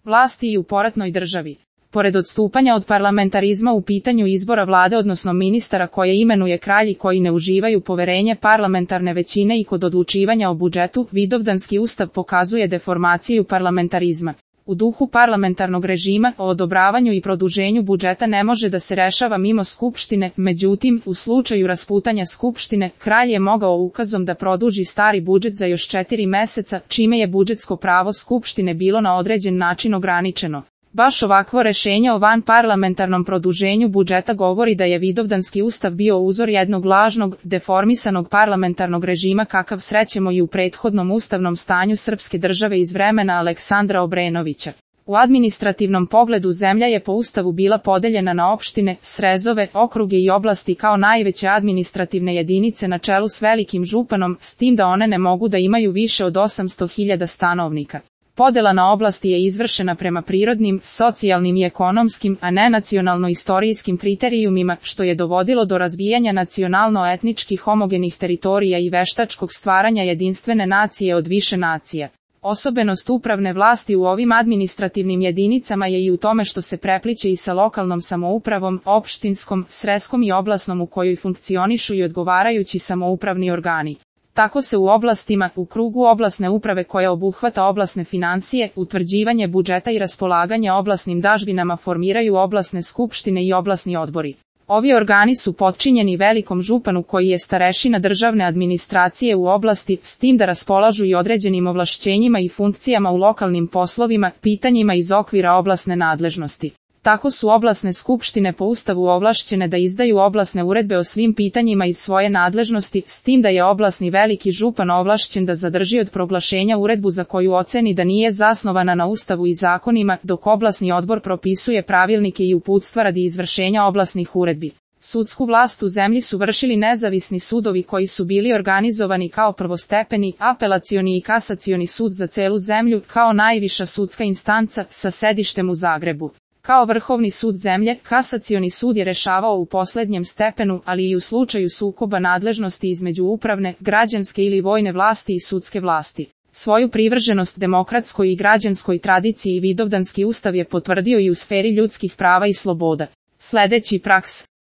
vlasti i u poratnoj državi. Pored odstupanja od parlamentarizma u pitanju izbora vlade odnosno ministara koje imenuje kralj i koji ne uživaju poverenje parlamentarne većine i kod odlučivanja o budžetu, Vidovdanski ustav pokazuje deformaciju parlamentarizma. U duhu parlamentarnog režima, o odobravanju i produženju budžeta ne može da se rešava mimo Skupštine, međutim, u slučaju rasputanja Skupštine, kralj je mogao ukazom da produži stari budžet za još 4 meseca, čime je budžetsko pravo Skupštine bilo na određen način ograničeno. Baš ovakvo rešenje o vanparlamentarnom produženju budžeta govori da je Vidovdanski ustav bio uzor jednog lažnog, deformisanog parlamentarnog režima kakav srećemo i u prethodnom ustavnom stanju srpske države iz vremena Aleksandra Obrenovića. U administrativnom pogledu zemlja je po ustavu bila podeljena na opštine, srezove, okruge i oblasti kao najveće administrativne jedinice na čelu s velikim županom, s tim da one ne mogu da imaju više od 800.000 stanovnika. Podela na oblasti je izvršena prema prirodnim, socijalnim i ekonomskim, a ne nacionalno-istorijskim kriterijumima, što je dovodilo do razvijanja nacionalno-etničkih homogenih teritorija i veštačkog stvaranja jedinstvene nacije od više nacija. Osobenost upravne vlasti u ovim administrativnim jedinicama je i u tome što se prepliće i sa lokalnom samoupravom, opštinskom, sreskom i oblasnom u kojoj funkcionišu i odgovarajući samoupravni organi. Tako se u oblastima, u krugu oblasne uprave koja obuhvata oblasne financije, utvrđivanje budžeta i raspolaganje oblasnim dažbinama formiraju oblasne skupštine i oblasni odbori. Ovi organi su potčinjeni velikom županu koji je starešina državne administracije u oblasti, s tim da raspolažu i određenim ovlašćenjima i funkcijama u lokalnim poslovima, pitanjima iz okvira oblasne nadležnosti. Tako su oblasne skupštine po ustavu ovlašćene da izdaju oblasne uredbe o svim pitanjima iz svoje nadležnosti, s tim da je oblasni veliki župan ovlašćen da zadrži od proglašenja uredbu za koju oceni da nije zasnovana na ustavu i zakonima, dok oblasni odbor propisuje pravilnike i uputstva radi izvršenja oblasnih uredbi. Sudsku vlast u zemlji su vršili nezavisni sudovi koji su bili organizovani kao prvostepeni, apelacioni i kasacioni sud za celu zemlju, kao najviša sudska instanca sa sedištem u Zagrebu. Kao vrhovni sud zemlje, kasacioni sud je rešavao u poslednjem stepenu, ali i u slučaju sukoba nadležnosti između upravne, građanske ili vojne vlasti i sudske vlasti. Svoju privrženost demokratskoj i građanskoj tradiciji Vidovdanski ustav je potvrdio i u sferi ljudskih prava i sloboda. Sledeći praks.